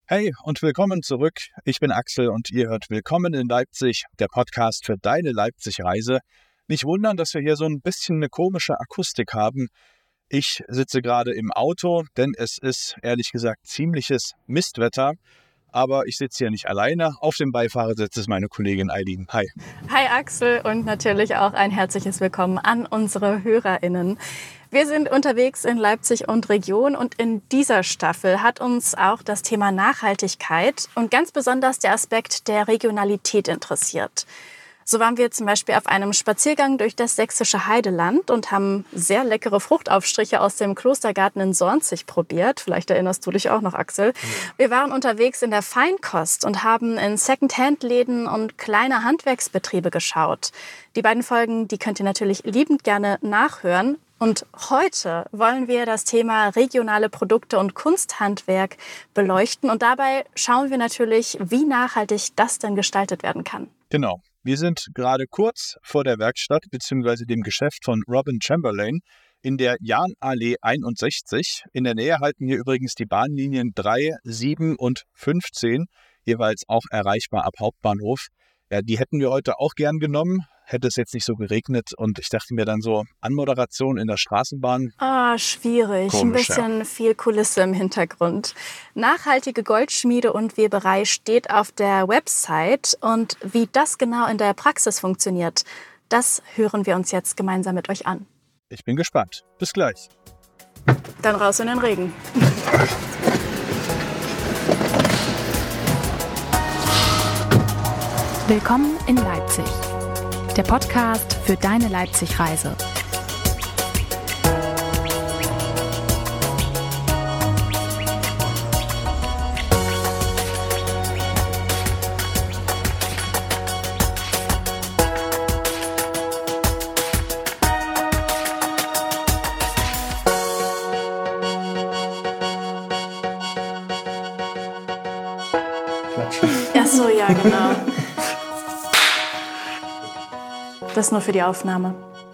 Hey und willkommen zurück. Ich bin Axel und ihr hört Willkommen in Leipzig, der Podcast für deine Leipzig-Reise. Nicht wundern, dass wir hier so ein bisschen eine komische Akustik haben. Ich sitze gerade im Auto, denn es ist ehrlich gesagt ziemliches Mistwetter. Aber ich sitze hier nicht alleine. Auf dem Beifahrersitz ist meine Kollegin Eileen. Hi. Hi Axel und natürlich auch ein herzliches Willkommen an unsere HörerInnen. Wir sind unterwegs in Leipzig und Region und in dieser Staffel hat uns auch das Thema Nachhaltigkeit und ganz besonders der Aspekt der Regionalität interessiert. So waren wir zum Beispiel auf einem Spaziergang durch das sächsische Heideland und haben sehr leckere Fruchtaufstriche aus dem Klostergarten in Sornzig probiert. Vielleicht erinnerst du dich auch noch, Axel. Wir waren unterwegs in der Feinkost und haben in Secondhand-Läden und kleine Handwerksbetriebe geschaut. Die beiden Folgen, die könnt ihr natürlich liebend gerne nachhören. Und heute wollen wir das Thema regionale Produkte und Kunsthandwerk beleuchten. Und dabei schauen wir natürlich, wie nachhaltig das denn gestaltet werden kann. Genau. Wir sind gerade kurz vor der Werkstatt bzw. dem Geschäft von Robin Chamberlain in der Jahnallee 61. In der Nähe halten hier übrigens die Bahnlinien 3, 7 und 15, jeweils auch erreichbar ab Hauptbahnhof. Ja, die hätten wir heute auch gern genommen, hätte es jetzt nicht so geregnet. Und ich dachte mir dann so, Anmoderation in der Straßenbahn. Schwierig. Komisch, Ein bisschen viel Kulisse im Hintergrund. Nachhaltige Goldschmiede und Weberei steht auf der Website. Und wie das genau in der Praxis funktioniert, das hören wir uns jetzt gemeinsam mit euch an. Ich bin gespannt. Bis gleich. Dann raus in den Regen. Willkommen in Leipzig, der Podcast für deine Leipzig-Reise. Ach so, ja, genau. Das nur für die Aufnahme.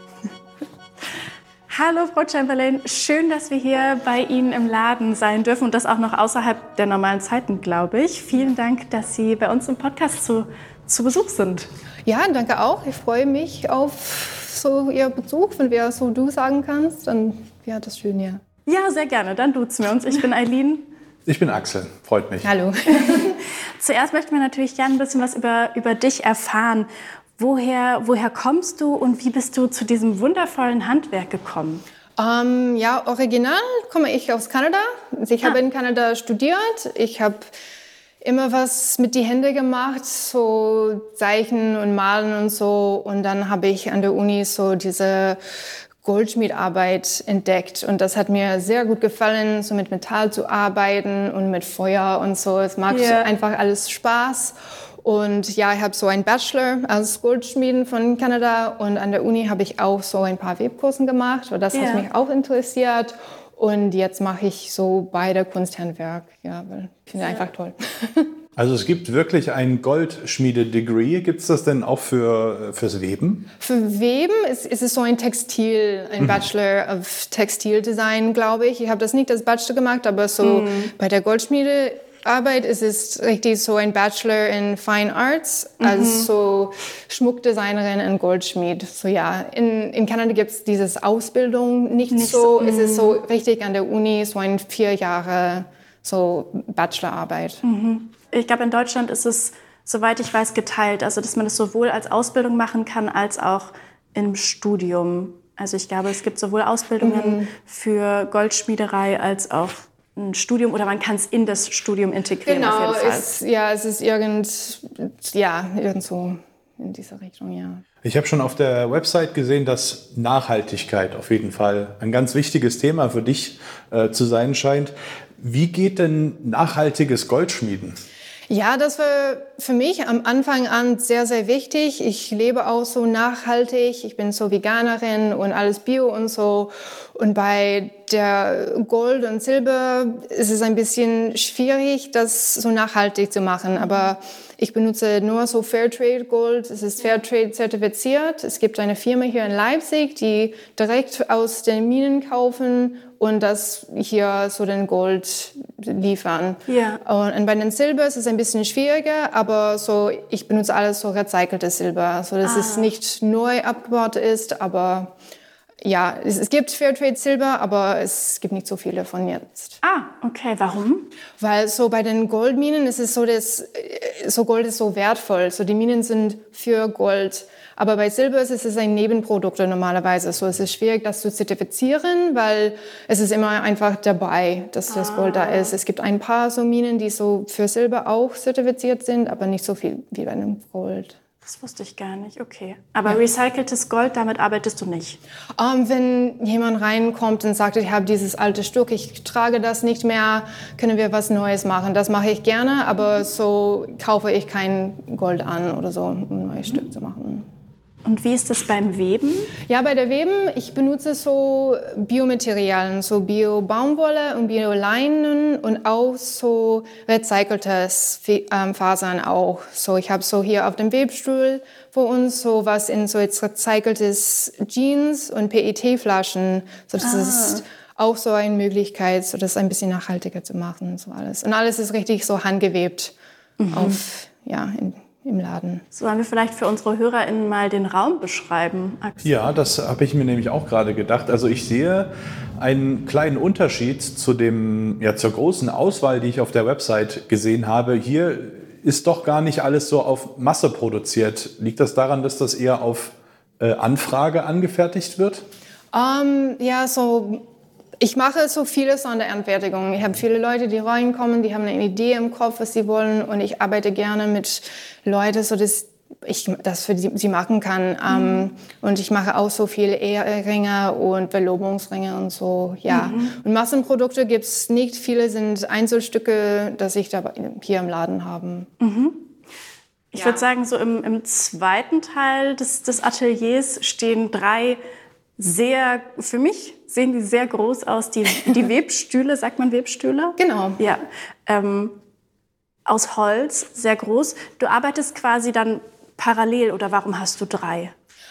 Hallo Frau Chamberlain, schön, dass wir hier bei Ihnen im Laden sein dürfen und das auch noch außerhalb der normalen Zeiten, glaube ich. Vielen Dank, dass Sie bei uns im Podcast zu Besuch sind. Ja, danke auch. Ich freue mich auf so Ihr Besuch, wenn wir so du sagen kannst. Dann wäre das schön, ja. Ja, sehr gerne. Dann duzen wir uns. Ich bin Eileen. Ich bin Axel. Freut mich. Hallo. Zuerst möchten wir natürlich gerne ein bisschen was über dich erfahren. Woher kommst du und wie bist du zu diesem wundervollen Handwerk gekommen? Original komme ich aus Kanada. Ich habe in Kanada studiert. Ich habe immer was mit die Hände gemacht, so Zeichnen und Malen und so. Und dann habe ich an der Uni so diese Goldschmiedarbeit entdeckt. Und das hat mir sehr gut gefallen, so mit Metall zu arbeiten und mit Feuer und so. Es macht einfach alles Spaß. Und ja, ich habe so einen Bachelor als Goldschmieden von Kanada und an der Uni habe ich auch so ein paar Webkursen gemacht. Und das hat mich auch interessiert. Und jetzt mache ich so beide Kunsthandwerk. Ja, weil ich finde einfach toll. Also es gibt wirklich ein Goldschmiede-Degree. Gibt es das denn auch fürs Weben? Für Weben ist es so ein Bachelor of Textildesign, glaube ich. Ich habe das nicht als Bachelor gemacht, aber so bei der Goldschmiedearbeit ist es richtig so ein Bachelor in Fine Arts, als so Schmuckdesignerin und Goldschmied. So ja, in Kanada gibt es diese Ausbildung nicht so. Es ist so richtig an der Uni, so ein 4 Jahre so Bachelorarbeit. Ich glaube, in Deutschland ist es, soweit ich weiß, geteilt. Also, dass man das sowohl als Ausbildung machen kann, als auch im Studium. Also, ich glaube, es gibt sowohl Ausbildungen für Goldschmiederei als auch ein Studium. Oder man kann es in das Studium integrieren, genau, auf jeden Fall. Es ist irgend so in dieser Richtung, ja. Ich habe schon auf der Website gesehen, dass Nachhaltigkeit auf jeden Fall ein ganz wichtiges Thema für dich zu sein scheint. Wie geht denn nachhaltiges Goldschmieden? Ja, das war für mich am Anfang an sehr, sehr wichtig. Ich lebe auch so nachhaltig. Ich bin so Veganerin und alles Bio und so. Und bei der Gold und Silber ist es ein bisschen schwierig, das so nachhaltig zu machen. Aber ich benutze nur so Fairtrade Gold. Es ist Fairtrade zertifiziert. Es gibt eine Firma hier in Leipzig, die direkt aus den Minen kaufen und das hier so den Gold liefern. Ja. Und bei den Silber ist es ein bisschen schwieriger, aber so, ich benutze alles so recyceltes Silber, so dass es nicht neu abgebaut ist, aber ja, es gibt Fairtrade Silber, aber es gibt nicht so viele von jetzt. Okay, warum? Weil so bei den Goldminen ist es so, dass so Gold ist so wertvoll, so die Minen sind für Gold. Aber bei Silber ist es ein Nebenprodukt normalerweise. So, es ist schwierig, das zu zertifizieren, weil es ist immer einfach dabei, dass das Gold da ist. Es gibt ein paar so Minen, die so für Silber auch zertifiziert sind, aber nicht so viel wie bei einem Gold. Das wusste ich gar nicht, okay. Aber recyceltes Gold, damit arbeitest du nicht? Wenn jemand reinkommt und sagt, ich habe dieses alte Stück, ich trage das nicht mehr, können wir was Neues machen. Das mache ich gerne, aber so kaufe ich kein Gold an oder so, um ein neues Stück zu machen. Und wie ist das beim Weben? Ja, bei der Weben, ich benutze so Biomaterialien, so Bio-Baumwolle und Bio-Leinen und auch so recyceltes Fasern auch. So, ich habe so hier auf dem Webstuhl vor uns so was in so jetzt recyceltes Jeans und PET-Flaschen. So, das ist auch so eine Möglichkeit, so das ein bisschen nachhaltiger zu machen, so alles. Und alles ist richtig so handgewebt im Laden. Sollen wir vielleicht für unsere HörerInnen mal den Raum beschreiben, Axel? Ja, das habe ich mir nämlich auch gerade gedacht. Also ich sehe einen kleinen Unterschied zur großen Auswahl, die ich auf der Website gesehen habe. Hier ist doch gar nicht alles so auf Masse produziert. Liegt das daran, dass das eher auf Anfrage angefertigt wird? Ich mache so vieles an der Anfertigung. Ich habe viele Leute, die reinkommen, die haben eine Idee im Kopf, was sie wollen. Und ich arbeite gerne mit Leuten, so dass ich das für sie machen kann. Und ich mache auch so viele Eheringe und Verlobungsringe und so. Ja. Und Massenprodukte gibt es nicht. Viele sind Einzelstücke, dass ich da hier im Laden habe. Ich würde sagen, so im zweiten Teil des Ateliers stehen 3 für mich sehen die sehr groß aus, die Webstühle, sagt man Webstühle? Genau. Ja, aus Holz, sehr groß. Du arbeitest quasi dann parallel oder warum hast du 3?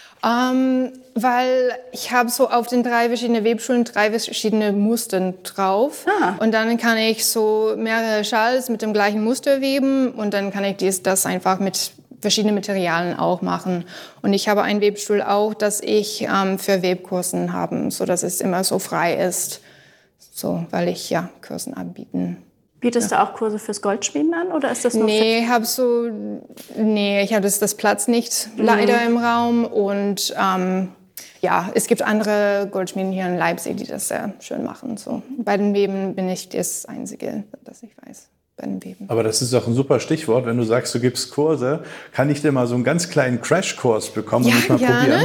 Weil ich habe so auf den 3 verschiedenen Webstühlen 3 verschiedene Muster drauf. Und dann kann ich so mehrere Schals mit dem gleichen Muster weben und dann kann ich das einfach mit verschiedenen Materialien auch machen. Und ich habe einen Webstuhl auch, das ich für Webkursen habe, so dass es immer so frei ist, so, weil ich Kursen anbieten. Bietest du auch Kurse fürs Goldschmieden an oder ist das nur ich habe das Platz nicht leider im Raum und es gibt andere Goldschmieden hier in Leipzig, die das sehr schön machen. So. Bei den Weben bin ich das Einzige, das ich weiß. Aber das ist doch ein super Stichwort, wenn du sagst, du gibst Kurse. Kann ich dir mal so einen ganz kleinen Crashkurs bekommen und mich mal probieren?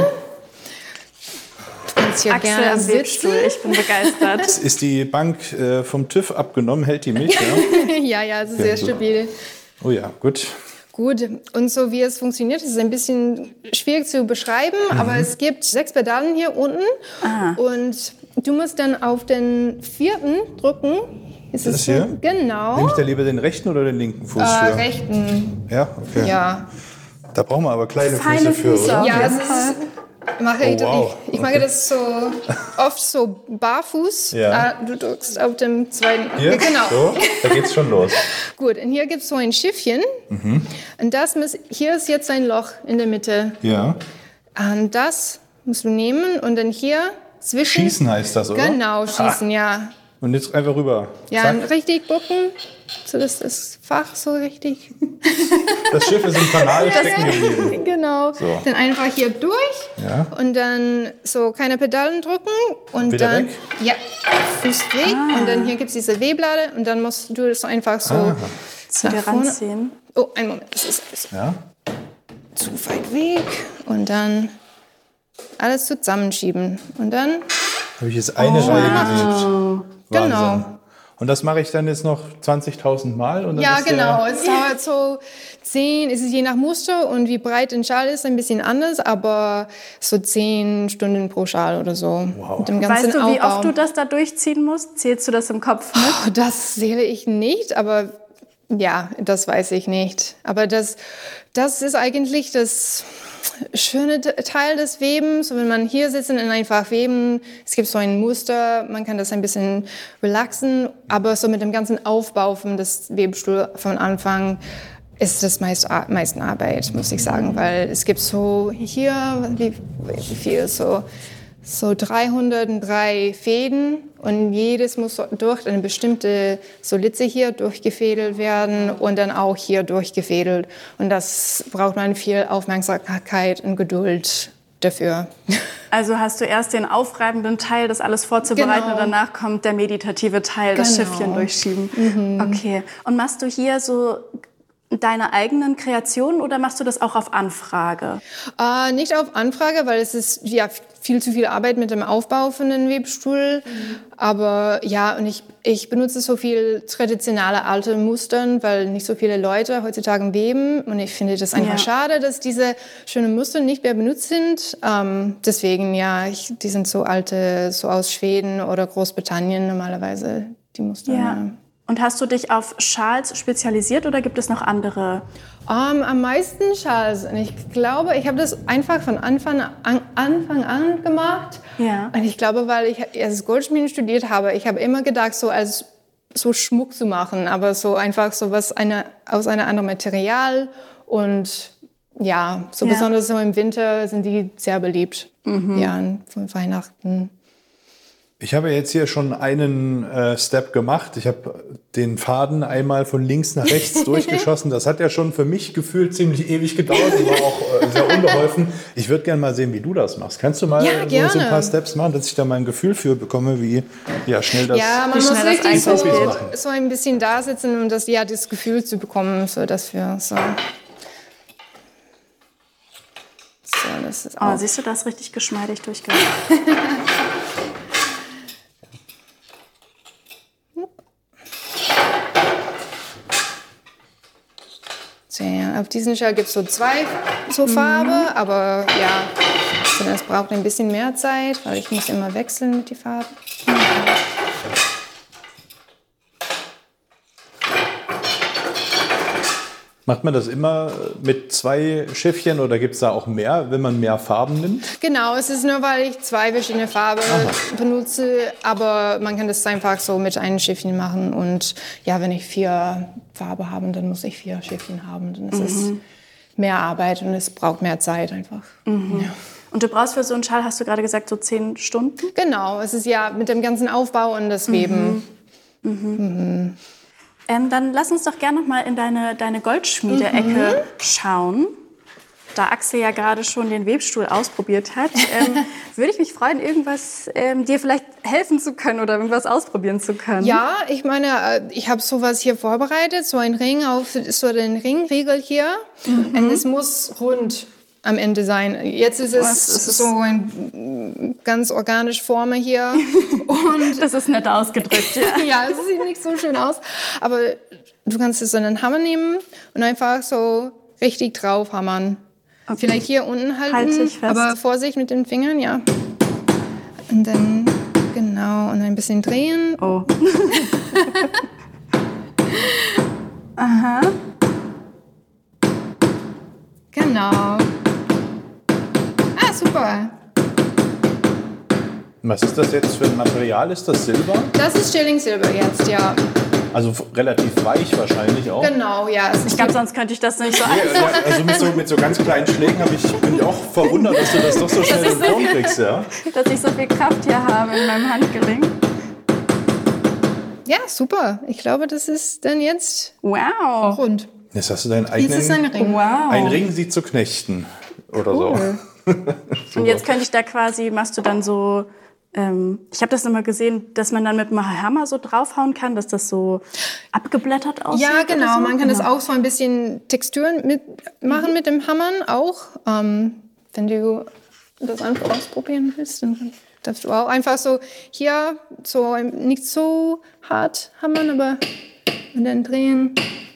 Du kannst hier Axel gerne am Webstuhl, ich bin begeistert. Ist die Bank vom TÜV abgenommen? Hält die mich? Ja, es ist sehr stabil. Oh ja, gut. Gut, und so wie es funktioniert, ist ein bisschen schwierig zu beschreiben, aber es gibt 6 Pedalen hier unten und du musst dann auf den 4. drücken. Ist das hier? Genau. Nehme ich da lieber den rechten oder den linken Fuß für? Rechten. Ja, okay. Ja. Da brauchen wir aber kleine Feine Füße für, oder? Ja, ich mache Okay. das so oft so barfuß. Ja. Du drückst auf dem 2. Hier? Genau. So, da geht's schon los. Gut, und hier gibt es so ein Schiffchen. Und hier ist jetzt ein Loch in der Mitte. Ja. Und das musst du nehmen und dann hier zwischen... Schießen heißt das, oder? Genau, schießen, ja. Und jetzt einfach rüber. Ja, Zack. und richtig gucken, so dass das Fach so richtig... Das Schiff ist im Kanal stecken geblieben. Genau. So. Dann einfach hier durch Ja. und dann so keine Pedalen drücken und Wieder dann weg? Ja, Fuß weg und dann hier gibt es diese Weblade und dann musst du das einfach so Zu dir nach vorne. ranziehen. Oh, einen Moment, das ist Ja. zu weit weg und dann alles zusammenschieben und dann Habe ich jetzt eine Reihe genäht. Genau. Wahnsinn. Und das mache ich dann jetzt noch 20.000 Mal? Und dann Ja, ist genau. Es dauert so 10, es ist je nach Muster und wie breit ein Schal ist, ein bisschen anders, aber so 10 Stunden pro Schal oder so. Wow. Mit dem ganzen Weißt du, wie Aufbau. oft du das da durchziehen musst? Zählst du das im Kopf mit? Oh, das zähle ich nicht, aber ja, das weiß ich nicht. Aber das ist eigentlich das schöne Teil des Webens. So, wenn man hier sitzt und einfach weben, es gibt so ein Muster, man kann das ein bisschen relaxen, aber so mit dem ganzen Aufbau von das Webstuhl von Anfang ist das meisten Arbeit, muss ich sagen, weil es gibt so hier, wie viel, so 303 Fäden und jedes muss durch eine bestimmte Litze hier durchgefädelt werden und dann auch hier durchgefädelt. Und das braucht man viel Aufmerksamkeit und Geduld dafür. Also hast du erst den aufreibenden Teil, das alles vorzubereiten, Genau. und danach kommt der meditative Teil, das Genau. Schiffchen durchschieben. Okay. Und machst du hier so deine eigenen Kreationen oder machst du das auch auf Anfrage? Nicht auf Anfrage, weil es ist ja viel zu viel Arbeit mit dem Aufbau von dem Webstuhl. Aber ja, und ich benutze so viel traditionelle alte Mustern, weil nicht so viele Leute heutzutage weben. Und ich finde das einfach schade, dass diese schönen Muster nicht mehr benutzt sind. Deswegen, ja, die sind so alte, so aus Schweden oder Großbritannien normalerweise, die Muster. Ja. Und hast du dich auf Schals spezialisiert oder gibt es noch andere? Am meisten Schals. Und ich glaube, ich habe das einfach von Anfang an gemacht. Ja. Und ich glaube, weil ich als Goldschmieden studiert habe, ich habe immer gedacht, so Schmuck zu machen, aber so einfach so was aus einem anderen Material. Und ja, besonders so im Winter sind die sehr beliebt. Ja, von Weihnachten. Ich habe jetzt hier schon einen Step gemacht. Ich habe den Faden einmal von links nach rechts durchgeschossen. Das hat ja schon für mich gefühlt ziemlich ewig gedauert und war auch sehr unbeholfen. Ich würde gerne mal sehen, wie du das machst. Kannst du mal so ein paar Steps machen, dass ich da mal ein Gefühl für bekomme, wie schnell das Ja, man wie muss schnell das richtig eigentlich so ein bisschen da sitzen, um das Gefühl zu bekommen, so dass wir so. So, das ist auch. Siehst du, das richtig geschmeidig durchgegangen. So, ja, auf diesen Schal gibt es so 2 Farbe, aber ja, das braucht ein bisschen mehr Zeit, weil ich muss immer wechseln mit den Farben. Macht man das immer mit 2 Schiffchen oder gibt es da auch mehr, wenn man mehr Farben nimmt? Genau, es ist nur, weil ich 2 verschiedene Farben benutze, aber man kann das einfach so mit einem Schiffchen machen. Und ja, wenn ich 4 Farben habe, dann muss ich 4 Schiffchen haben. Dann ist es mehr Arbeit und es braucht mehr Zeit einfach. Ja. Und du brauchst für so einen Schal, hast du gerade gesagt, so 10 Stunden? Genau, es ist ja mit dem ganzen Aufbau und das Weben. Dann lass uns doch gerne noch mal in deine Goldschmiede-Ecke schauen. Da Axel ja gerade schon den Webstuhl ausprobiert hat, würde ich mich freuen, irgendwas dir vielleicht helfen zu können oder irgendwas ausprobieren zu können. Ja, ich meine, ich habe sowas hier vorbereitet, so ein Ring auf so den Ringriegel hier. Und es muss rund am Ende sein. Jetzt ist es so ein ganz organische Form hier. Und das ist nett ausgedrückt, ja. ja, es sieht nicht so schön aus. Aber du kannst so einen Hammer nehmen und einfach so richtig drauf hammern. Okay. Vielleicht hier unten halten, halt dich fest. Aber Vorsicht mit den Fingern, ja. Und dann, genau, und ein bisschen drehen. Oh. Aha. Genau. Super. Was ist das jetzt für ein Material? Ist das Silber? Das ist Stirling-Silber jetzt, ja. Also relativ weich wahrscheinlich auch. Genau, ja. Ich glaube, sonst könnte ich das nicht so einfach. Ja, also mit so ganz kleinen Schlägen bin ich auch verwundert, dass du das doch so schnell in den Ton kriegst. Ja? Dass ich so viel Kraft hier habe in meinem Handgelenk. Ja, super. Ich glaube, das ist dann jetzt rund. Jetzt hast du deinen eigenen... Das ist ein Ring. Wow. Ein Ring, sie zu knechten oder so. Und jetzt könnte ich da quasi, machst du dann so, ich habe das immer gesehen, dass man dann mit einem Hammer so draufhauen kann, dass das so abgeblättert aussieht. Ja, genau. So. Man kann das auch so ein bisschen Texturen machen mit dem Hammern auch. Wenn du das einfach ausprobieren willst, dann darfst du auch einfach so hier so nicht so hart hammern, aber und dann drehen.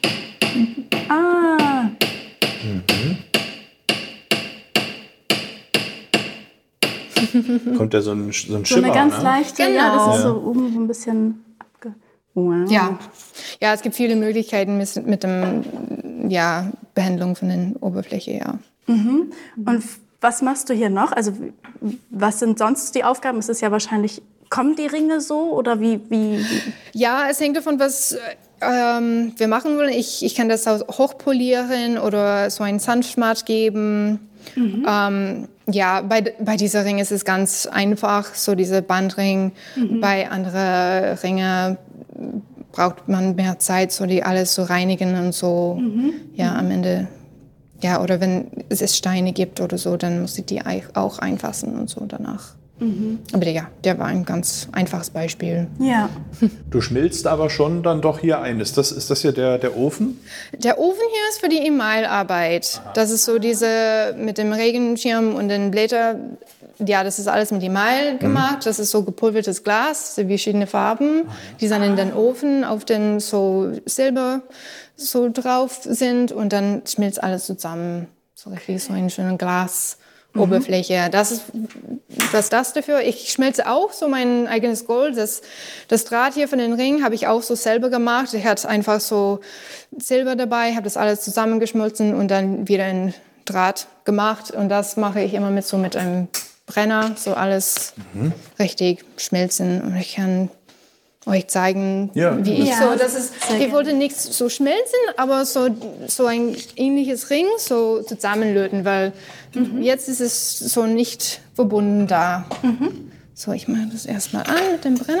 Kommt da so ein Schimmer, so eine ganz ne? leichte, Genau. ja, das ist so oben so ein bisschen wow. Ja, es gibt viele Möglichkeiten mit dem Behandlung von der Oberfläche, ja. Mhm. Und was machst du hier noch? Also was sind sonst die Aufgaben? Es ist ja wahrscheinlich, kommen die Ringe so oder wie? Ja, es hängt davon, was wir machen wollen. Ich kann das auch hochpolieren oder so einen Sanftmatt geben. Ja, bei dieser Ring ist es ganz einfach, so dieser Bandring. Bei anderen Ringen braucht man mehr Zeit, so die alles zu reinigen und so. Ja, am Ende. Ja, oder wenn es Steine gibt oder so, dann muss ich die auch einfassen und so danach. Aber ja, der war ein ganz einfaches Beispiel. Ja. Du schmilzt aber schon dann doch hier ein. Ist das hier der Ofen? Der Ofen hier ist für die Emailarbeit. Das ist so diese mit dem Regenschirm und den Blätter. Ja, das ist alles mit Email gemacht. Das ist so gepulvertes Glas, so verschiedene Farben, die dann in den Ofen auf den so Silber so drauf sind und dann schmilzt alles zusammen. So richtig so eine schöne Glasoberfläche. Das ist das dafür. Ich schmelze auch so mein eigenes Gold. Das Draht hier von den Ringen habe ich auch so selber gemacht. Ich hatte einfach so Silber dabei, habe das alles zusammengeschmolzen und dann wieder in Draht gemacht. Und das mache ich immer mit einem Brenner, so alles richtig schmelzen. Und ich kann euch zeigen, wie ich ich wollte nichts so schmelzen, aber so ein ähnliches Ring so zusammenlöten, weil jetzt ist es so nicht verbunden da. So, ich mache das erstmal an mit dem Brenner.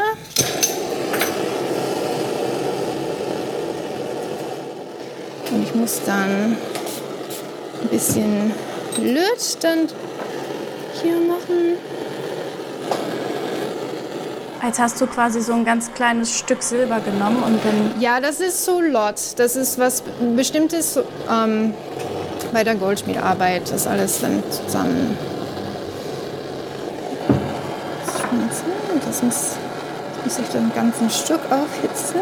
Und ich muss dann ein bisschen Löt dann hier machen. Jetzt hast du quasi so ein ganz kleines Stück Silber genommen und dann... Ja, das ist so Lot. Das ist was Bestimmtes bei der Goldschmiedarbeit. Das alles dann zusammen. Das muss ich dann ganzen Stück aufhitzen.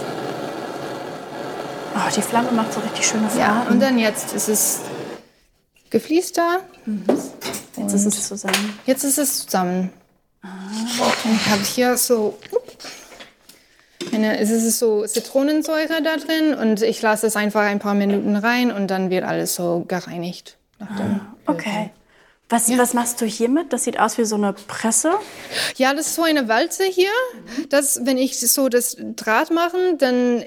Oh, die Flamme macht so richtig schöne Farben. Ja, und dann jetzt ist es gefliester. Jetzt ist es zusammen. Jetzt ist es zusammen. Und ich habe hier so, es ist so Zitronensäure da drin und ich lasse es einfach ein paar Minuten rein und dann wird alles so gereinigt. Okay. Was machst du hiermit? Das sieht aus wie so eine Presse. Ja, das ist so eine Walze hier. Wenn ich so das Draht mache, dann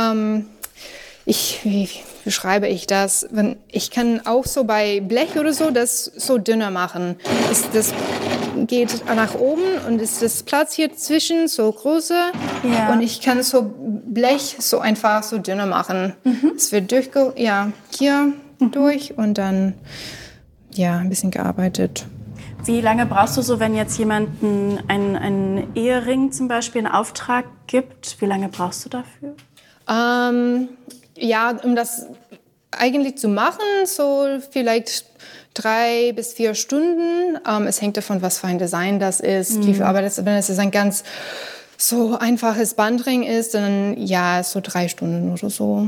wie beschreibe ich das? Ich kann auch so bei Blech oder so das so dünner machen. Das geht nach oben und ist das Platz hier zwischen so große. Ja. Und ich kann so Blech so einfach so dünner machen. Es wird hier durch und dann ein bisschen gearbeitet. Wie lange brauchst du so, wenn jetzt jemand einen Ehering zum Beispiel in Auftrag gibt? Wie lange brauchst du dafür? Um das eigentlich zu machen, so vielleicht 3 bis 4 Stunden. Es hängt davon, was für ein Design das ist, wie viel Arbeit das ist. Wenn es ein ganz so einfaches Bandring ist, dann so 3 Stunden oder so.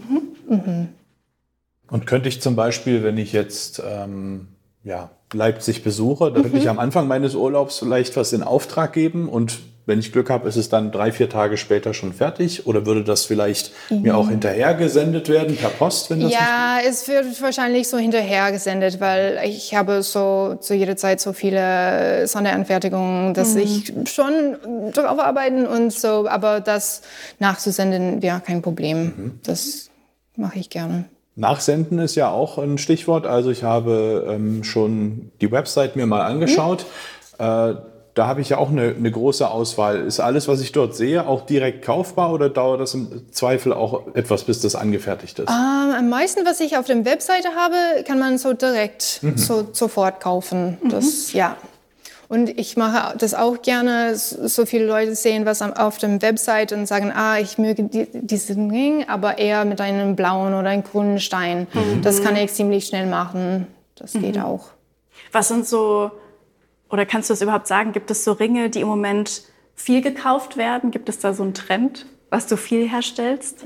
Und könnte ich zum Beispiel, wenn ich jetzt Leipzig besuche, da könnte ich am Anfang meines Urlaubs vielleicht was in Auftrag geben und wenn ich Glück habe, ist es dann 3-4 Tage später schon fertig? Oder würde das vielleicht mir auch hinterher gesendet werden per Post? Wenn das es wird wahrscheinlich so hinterher gesendet, weil ich habe so zu jeder Zeit so viele Sonderanfertigungen, dass ich schon darauf arbeiten und so. Aber das nachzusenden wäre kein Problem. Das mache ich gerne. Nachsenden ist ja auch ein Stichwort. Also ich habe schon die Website mir mal angeschaut. Da habe ich ja auch eine große Auswahl. Ist alles, was ich dort sehe, auch direkt kaufbar oder dauert das im Zweifel auch etwas, bis das angefertigt ist? Am meisten, was ich auf der Webseite habe, kann man so direkt sofort kaufen. Und ich mache das auch gerne. So viele Leute sehen was auf der Website und sagen, ich möge diesen Ring, aber eher mit einem blauen oder einem grünen Stein. Das kann ich ziemlich schnell machen. Das geht auch. Was sind so... Oder kannst du es überhaupt sagen, gibt es so Ringe, die im Moment viel gekauft werden? Gibt es da so einen Trend, was du viel herstellst?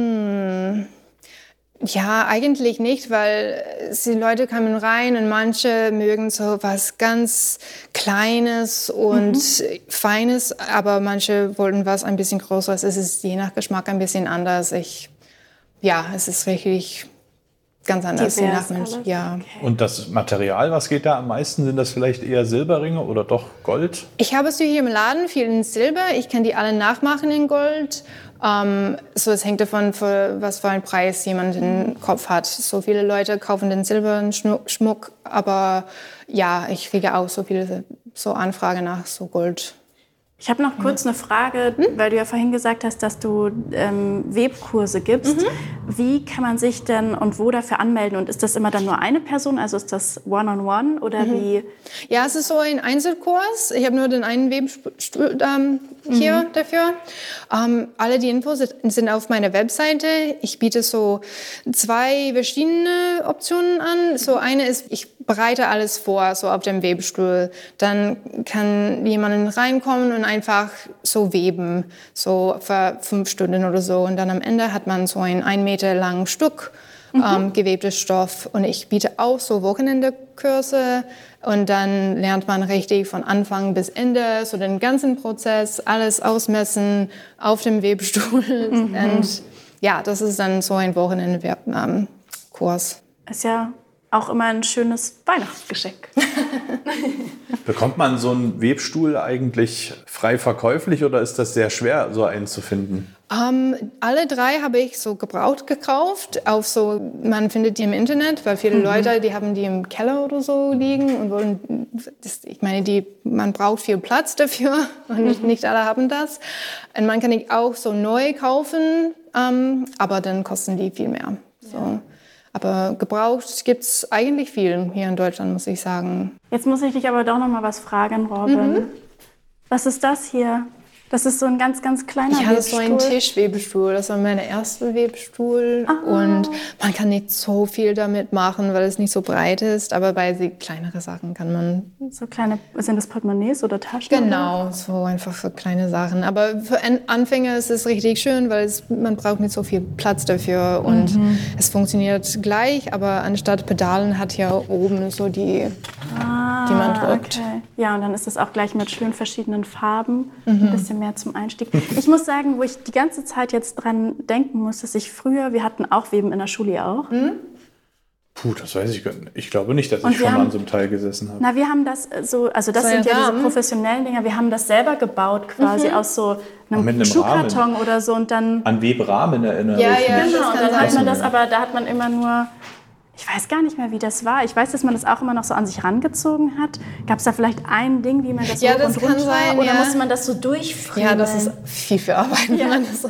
Ja, eigentlich nicht, weil die Leute kommen rein und manche mögen so was ganz Kleines und Feines, aber manche wollten was ein bisschen Größeres. Es ist je nach Geschmack ein bisschen anders. Es ist wirklich ganz anders, je nach Mensch. alles. Ja. Okay. Und das Material, was geht da am meisten? Sind das vielleicht eher Silberringe oder doch Gold? Ich habe es hier im Laden, viel in Silber. Ich kann die alle nachmachen in Gold. So, es hängt davon, was für einen Preis jemand im Kopf hat. So viele Leute kaufen den silbernen Schmuck, aber ja, ich kriege auch so viele Anfragen nach so Gold. Ich habe noch kurz eine Frage, weil du ja vorhin gesagt hast, dass du Webkurse gibst. Wie kann man sich denn und wo dafür anmelden? Und ist das immer dann nur eine Person? Also ist das One-on-One oder wie? Ja, es ist so ein Einzelkurs. Ich habe nur den einen Webstuhl hier dafür. Alle die Infos sind auf meiner Webseite. Ich biete so 2 verschiedene Optionen an. So eine ist, ich bereite alles vor, so auf dem Webstuhl. Dann kann jemand reinkommen und einfach so weben, so für 5 Stunden oder so. Und dann am Ende hat man so ein 1 Meter langen Stück gewebtes Stoff. Und ich biete auch so Wochenendekurse. Und dann lernt man richtig von Anfang bis Ende, so den ganzen Prozess, alles ausmessen auf dem Webstuhl. Und ja, das ist dann so ein Wochenendekurs. Ist ja auch immer ein schönes Weihnachtsgeschenk. Bekommt man so einen Webstuhl eigentlich frei verkäuflich oder ist das sehr schwer, so einen zu finden? Alle 3 habe ich so gebraucht gekauft. Man findet die im Internet, weil viele Leute, die haben die im Keller oder so liegen und wollen. Man braucht viel Platz dafür und nicht alle haben das. Und man kann die auch so neu kaufen, aber dann kosten die viel mehr. So. Aber gebraucht gibt es eigentlich viel hier in Deutschland, muss ich sagen. Jetzt muss ich dich aber doch noch mal was fragen, Robin. Was ist das hier? Das ist so ein ganz, ganz kleiner Webstuhl. Ich hatte so einen Tischwebstuhl. Das war mein erster Webstuhl. Und man kann nicht so viel damit machen, weil es nicht so breit ist. Aber bei kleineren Sachen kann man... So kleine, sind das Portemonnaies oder Taschen? Genau, oder? so einfach für kleine Sachen. Aber für Anfänger ist es richtig schön, weil man braucht nicht so viel Platz dafür. Und es funktioniert gleich, aber anstatt Pedalen hat ja oben so die man drückt. Okay. Ja, und dann ist es auch gleich mit schön verschiedenen Farben. Ein bisschen mehr zum Einstieg. Ich muss sagen, wo ich die ganze Zeit jetzt dran denken muss, dass wir hatten auch Weben in der Schule auch. Puh, das weiß ich gar nicht. Ich glaube nicht, dass ich schon mal an so einem Teil gesessen habe. Na, wir haben das so, also das sind ja diese professionellen Dinger, wir haben das selber gebaut quasi aus so einem Schuhkarton oder so und dann... An Webrahmen erinnere Ja, ich ja, mich. Genau, und dann hat man das, aber da hat man immer nur... Ich weiß gar nicht mehr, wie das war. Ich weiß, dass man das auch immer noch so an sich rangezogen hat. Gab es da vielleicht ein Ding, wie man das hoch das und runter... kann sein, oder ja. musste man das so durchfriemeln? Ja, das ist viel Arbeit, wenn man das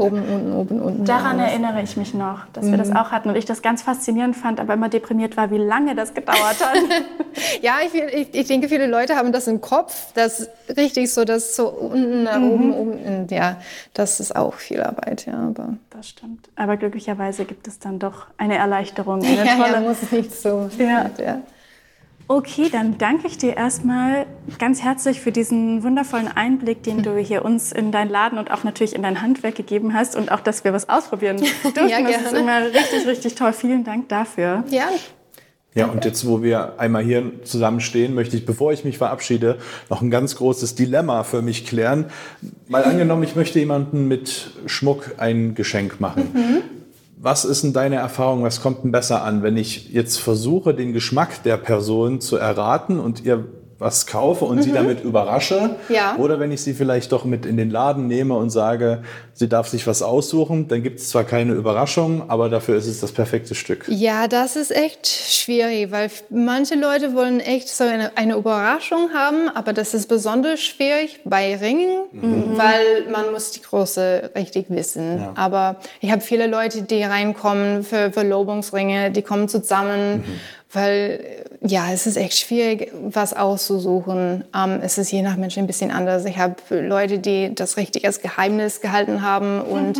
oben. Daran erinnere ich mich noch, dass wir das auch hatten und ich das ganz faszinierend fand, aber immer deprimiert war, wie lange das gedauert hat. Ja, ich denke, viele Leute haben das im Kopf, das richtig so, das so unten nach oben. Ja, das ist auch viel Arbeit, ja. Aber Das stimmt. Aber glücklicherweise gibt es dann doch eine Erleichterung. Ja, muss es nicht so. Ja. Ja. Okay, dann danke ich dir erstmal ganz herzlich für diesen wundervollen Einblick, den du hier uns in deinen Laden und auch natürlich in dein Handwerk gegeben hast und auch, dass wir was ausprobieren durften. Ja, das ist immer richtig, richtig toll. Vielen Dank dafür. Ja. Ja, und jetzt, wo wir einmal hier zusammenstehen, möchte ich, bevor ich mich verabschiede, noch ein ganz großes Dilemma für mich klären. Mal angenommen, ich möchte jemandem mit Schmuck ein Geschenk machen. Was ist denn deine Erfahrung, was kommt denn besser an, wenn ich jetzt versuche, den Geschmack der Person zu erraten und ihr was kaufe und sie damit überrasche? Ja. Oder wenn ich sie vielleicht doch mit in den Laden nehme und sage, sie darf sich was aussuchen, dann gibt es zwar keine Überraschung, aber dafür ist es das perfekte Stück. Ja, das ist echt schwierig, weil manche Leute wollen echt so eine Überraschung haben, aber das ist besonders schwierig bei Ringen, weil man muss die Größe richtig wissen. Ja. Aber ich habe viele Leute, die reinkommen für Verlobungsringe, die kommen zusammen, weil ja, es ist echt schwierig, was auszusuchen. Es ist je nach Mensch ein bisschen anders. Ich habe Leute, die das richtig als Geheimnis gehalten haben und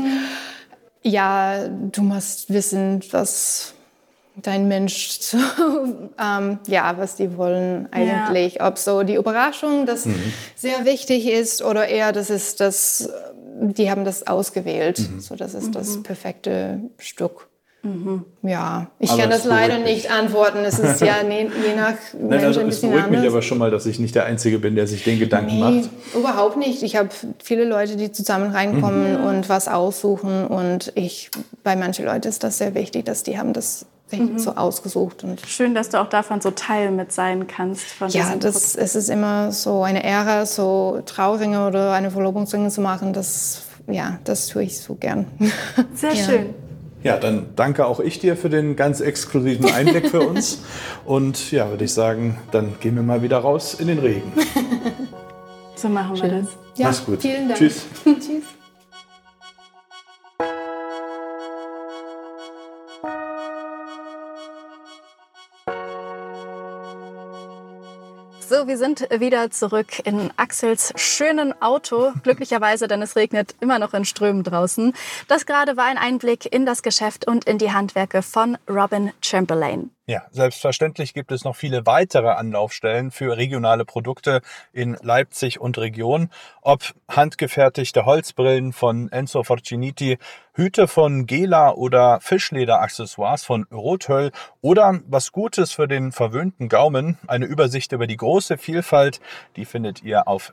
ja, du musst wissen, was dein Mensch, was die wollen eigentlich. Ob so die Überraschung, das sehr wichtig ist oder eher, das ist das, die haben das ausgewählt. So, das ist das perfekte Stück. Ja, ich Aber kann das es beruhigt leider mich. nicht antworten. Es ist ja je nach Mensch Also ein es bisschen beruhigt mich anders. aber schon mal, dass ich nicht der Einzige bin, der sich den Gedanken macht. Überhaupt nicht. Ich habe viele Leute, die zusammen reinkommen und was aussuchen. Und bei manchen Leuten ist das sehr wichtig, dass die haben das richtig so ausgesucht. Und schön, dass du auch davon so Teil mit sein kannst. Es ist immer so eine Ehre, so Trauringe oder eine Verlobungsringe zu machen. Das tue ich so gern. Sehr schön. Ja, dann danke auch ich dir für den ganz exklusiven Einblick für uns. Und ja, würde ich sagen, dann gehen wir mal wieder raus in den Regen. So machen wir das. Ja, mach's gut. Vielen Dank. Tschüss. Tschüss. So, wir sind wieder zurück in Axels schönen Auto. Glücklicherweise, denn es regnet immer noch in Strömen draußen. Das gerade war ein Einblick in das Geschäft und in die Handwerke von Robin Chamberlain. Ja, selbstverständlich gibt es noch viele weitere Anlaufstellen für regionale Produkte in Leipzig und Region. Ob handgefertigte Holzbrillen von Enzo Forciniti, Hüte von Gela oder Fischlederaccessoires von Rothöll oder was Gutes für den verwöhnten Gaumen. Eine Übersicht über die große Vielfalt, die findet ihr auf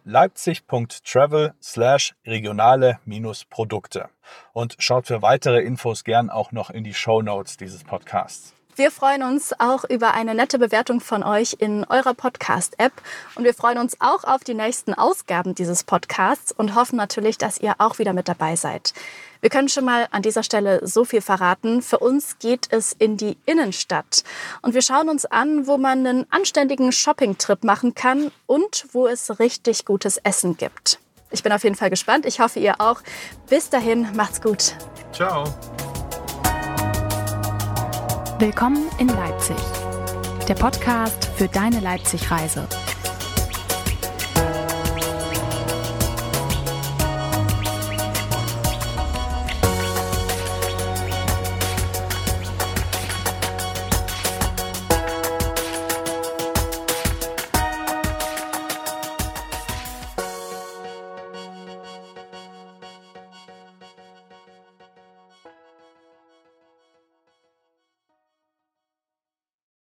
leipzig.travel/regionale-Produkte. Und schaut für weitere Infos gern auch noch in die Shownotes dieses Podcasts. Wir freuen uns auch über eine nette Bewertung von euch in eurer Podcast-App. Und wir freuen uns auch auf die nächsten Ausgaben dieses Podcasts und hoffen natürlich, dass ihr auch wieder mit dabei seid. Wir können schon mal an dieser Stelle so viel verraten. Für uns geht es in die Innenstadt. Und wir schauen uns an, wo man einen anständigen Shopping-Trip machen kann und wo es richtig gutes Essen gibt. Ich bin auf jeden Fall gespannt. Ich hoffe, ihr auch. Bis dahin, macht's gut. Ciao. Willkommen in Leipzig, der Podcast für deine Leipzig-Reise.